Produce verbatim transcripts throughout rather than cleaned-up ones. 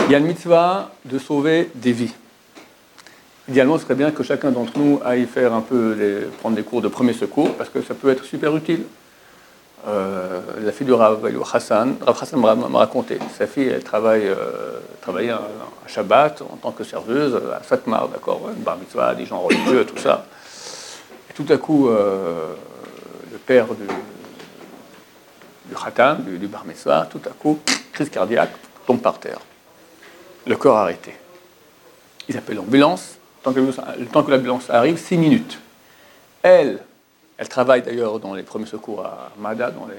Il y a une mitzvah de sauver des vies. Idéalement, ce serait bien que chacun d'entre nous aille faire un peu les, prendre des cours de premier secours, parce que ça peut être super utile. Euh, la fille de Rav Hassan, Rav Hassan m'a raconté. Sa fille, elle travaille, euh, travaillait à, à Shabbat en tant que serveuse à Satmar, d'accord, ouais, bar mitzvah, des gens religieux, tout ça. Et tout à coup, euh, le père du, du Khatam, du, du bar mitzvah, tout à coup, crise cardiaque, tombe par terre. Le corps arrêté. Ils appellent l'ambulance. Le temps que l'ambulance arrive, six minutes. Elle, elle travaille d'ailleurs dans les premiers secours à Mada, dans les,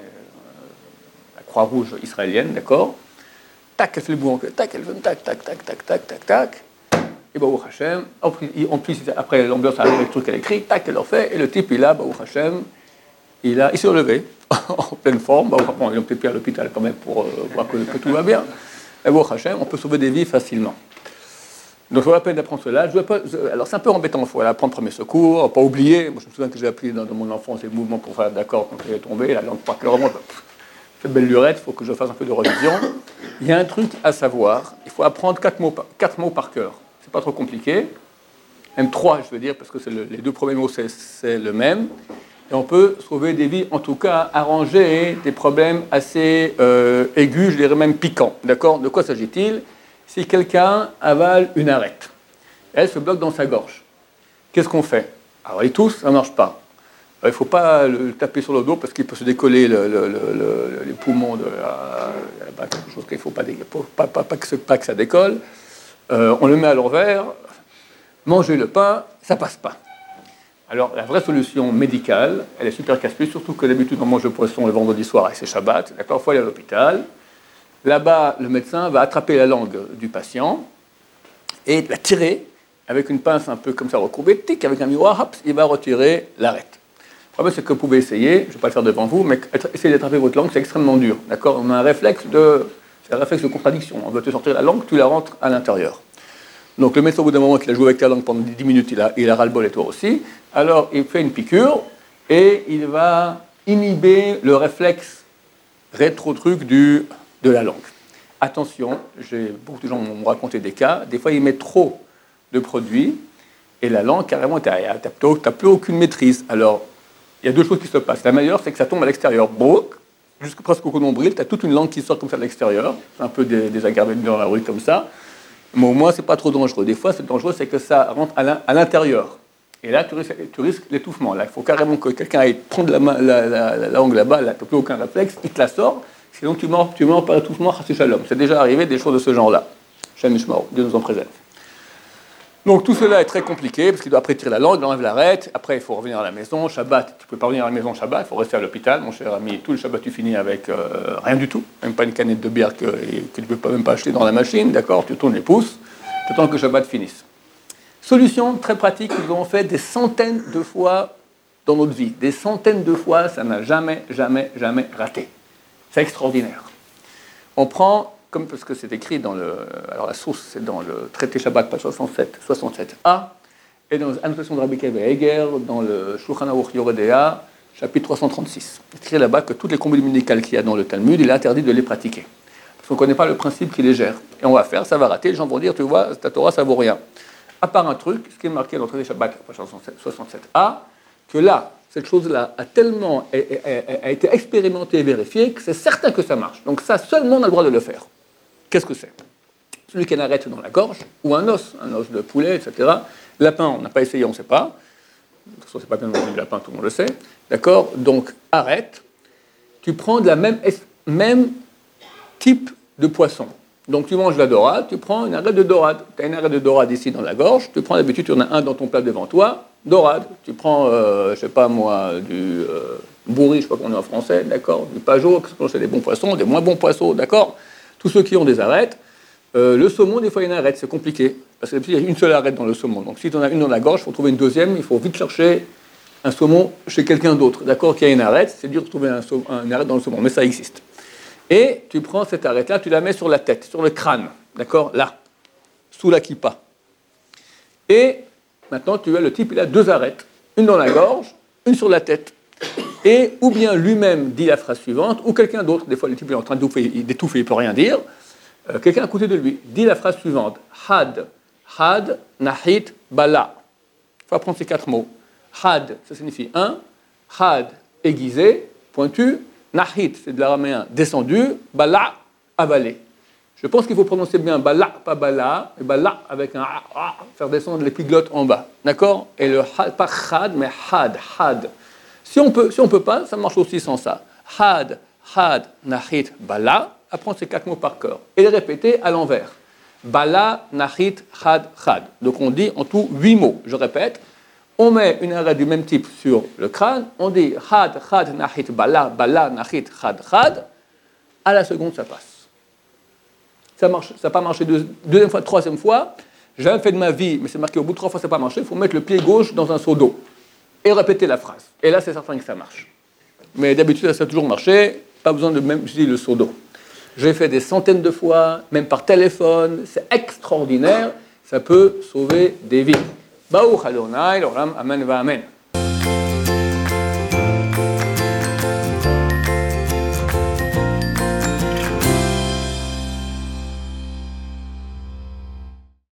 euh, la Croix-Rouge israélienne, d'accord. Tac, elle fait le boulot, tac, elle fait tac, tac, tac, tac, tac, tac, tac. Et Baruch Hashem, en plus, après l'ambulance arrive avec le truc électrique, tac, elle leur fait, et le type, il a, Baruch Hashem, il, a, il s'est relevé, en pleine forme. Bon, ils ont peut-être pris à l'hôpital quand même pour euh, voir que, que tout va bien. Et Baruch Hashem, on peut sauver des vies facilement. Donc, ça vaut la peine d'apprendre cela. Je pas, je, alors, c'est un peu embêtant. Il faut apprendre premier secours, pas oublier. Moi, je me souviens que j'ai appris dans, dans mon enfance les mouvements pour faire d'accord quand il est tombé. La langue par cœur remonte. Cette belle lurette, il faut que je fasse un peu de revision. Il y a un truc à savoir. Il faut apprendre quatre mots, quatre mots par cœur. C'est pas trop compliqué. Même trois, je veux dire, parce que c'est le, les deux premiers mots, c'est, c'est le même. Et on peut sauver des vies, en tout cas, arranger des problèmes assez euh, aigus, je dirais même piquants. D'accord ? De quoi s'agit-il ? Si quelqu'un avale une arête, elle se bloque dans sa gorge. Qu'est-ce qu'on fait ? Alors, il tousse, ça ne marche pas. Alors, il ne faut pas le taper sur le dos parce qu'il peut se décoller le, le, le, le, les poumons de la, la, quelque chose qu'il ne faut pas, pas, pas, pas, que, pas que ça décolle. Euh, on le met à l'envers, manger le pain, ça ne passe pas. Alors, la vraie solution médicale, elle est super casse-pied, surtout que d'habitude, on mange le poisson le vendredi soir et c'est Shabbat. D'accord ? Il faut aller à l'hôpital. Là-bas, le médecin va attraper la langue du patient et la tirer avec une pince un peu comme ça recourbée, tic, avec un miroir, hop, il va retirer l'arête. Le problème, c'est que vous pouvez essayer, je ne vais pas le faire devant vous, mais essayer d'attraper votre langue, c'est extrêmement dur. D'accord ? On a un réflexe de, c'est un réflexe de contradiction. On veut te sortir la langue, tu la rentres à l'intérieur. Donc le médecin, au bout d'un moment qu'il a joué avec ta langue pendant dix minutes, il a, il a ras-le-bol et toi aussi. Alors il fait une piqûre et il va inhiber le réflexe rétro-truc du... de la langue. Attention, j'ai, beaucoup de gens m'ont raconté des cas, des fois ils mettent trop de produits et la langue, carrément, tu n'as plus aucune maîtrise. Alors, il y a deux choses qui se passent. La meilleure, c'est que ça tombe à l'extérieur, Brouc, jusqu'à presque au nombril, tu as toute une langue qui sort comme ça de l'extérieur, c'est un peu désagréable dans la rue comme ça, mais au moins, c'est pas trop dangereux. Des fois, c'est dangereux, c'est que ça rentre à l'intérieur. Et là, tu risques, tu risques l'étouffement. Là, il faut carrément que quelqu'un aille prendre la, main, la, la, la langue là-bas, là, tu n'as plus aucun réflexe, il te la sort. Sinon, tu meurs, tu meurs par étouffement, chassi shalom. C'est déjà arrivé des choses de ce genre-là. Shem Mishmor, Dieu nous en préserve. Donc, tout cela est très compliqué, parce qu'il doit après tirer la langue, il enlève l'arête, après il faut revenir à la maison. Shabbat, tu ne peux pas revenir à la maison Shabbat, il faut rester à l'hôpital, mon cher ami. Tout le Shabbat, tu finis avec euh, rien du tout, même pas une canette de bière que, que tu ne peux pas, même pas acheter dans la machine, d'accord ? Tu tournes les pouces, tu attends que le Shabbat finisse. Solution très pratique que nous avons fait des centaines de fois dans notre vie. Des centaines de fois, ça n'a jamais, jamais, jamais raté. C'est extraordinaire. On prend, comme parce que c'est écrit dans le... Alors la source, c'est dans le traité Shabbat, page soixante-sept, soixante-sept a, et dans l'annotation de Rabbi Akiva Eger, dans le Shulchan Aruch Yoreh De'ah, chapitre trois cent trente-six. C'est écrit là-bas que toutes les communes médicales qu'il y a dans le Talmud, il est interdit de les pratiquer. Parce qu'on ne connaît pas le principe qui les gère. Et on va faire, ça va rater, les gens vont dire, tu vois, ta Torah, ça vaut rien. À part un truc, ce qui est marqué dans le traité Shabbat, page soixante-sept a, que là, cette chose-là a tellement a, a, a été expérimentée et vérifiée que c'est certain que ça marche. Donc ça, seulement on a le droit de le faire. Qu'est-ce que c'est ? Celui qui a une arête dans la gorge, ou un os, un os de poulet, et cetera. Lapin, on n'a pas essayé, on ne sait pas. De toute façon, c'est pas bien manger du lapin, tout le monde le sait. D'accord ? Donc, arrête. Tu prends de la même, même type de poisson. Donc, tu manges la dorade, tu prends une arête de dorade. Tu as une arête de dorade ici dans la gorge, tu prends d'habitude, tu en as un dans ton plat devant toi, dorade. Tu prends, euh, je ne sais pas moi, du euh, bourri, je ne sais pas comment on est en français, d'accord, du pajot, c'est des bons poissons, des moins bons poissons, d'accord. Tous ceux qui ont des arêtes. Euh, le saumon, des fois, il y a une arête, c'est compliqué. Parce qu'il y a une seule arête dans le saumon. Donc, si tu en as une dans la gorge, il faut trouver une deuxième, il faut vite chercher un saumon chez quelqu'un d'autre, d'accord, qui a une arête. C'est dur de trouver un saumon, une arête dans le saumon, mais ça existe. Et tu prends cette arête-là, tu la mets sur la tête, sur le crâne, d'accord, là, sous la kippa. Et maintenant, tu as le type, il a deux arêtes, une dans la gorge, une sur la tête. Et ou bien lui-même dit la phrase suivante, ou quelqu'un d'autre, des fois le type est en train d'étouffer, il ne peut rien dire, Euh, quelqu'un à côté de lui dit la phrase suivante. Had, had, nahit, bala. Il faut apprendre ces quatre mots. Had, ça signifie un. Had, aiguisé, pointu. Nahit, c'est de l'araméen, descendu. Bala, avalé. Je pense qu'il faut prononcer bien bala, pas bala, et bala avec un a, a, faire descendre l'épiglotte en bas. D'accord? Et le had, pas had, mais had, had. Si on peut, si on peut pas, ça marche aussi sans ça. Had, had, nahit, bala. Apprendre ces quatre mots par cœur. Et les répéter à l'envers. Bala, nahit, had, had. Donc on dit en tout huit mots. Je répète. On met une arrête du même type sur le crâne. On dit had, had, nahit, bala, bala, nahit, had, had. À la seconde, ça passe. Ça marche. Ça n'a pas marché deux, deuxième fois, troisième fois. J'ai jamais fait de ma vie, mais c'est marqué au bout de trois fois, ça n'a pas marché. Il faut mettre le pied gauche dans un seau d'eau et répéter la phrase. Et là, c'est certain que ça marche. Mais d'habitude, ça a toujours marché. Pas besoin de même utiliser le seau d'eau. J'ai fait des centaines de fois, même par téléphone. C'est extraordinaire. Ça peut sauver des vies. Baruch Adonai, l'olam, amen va amen.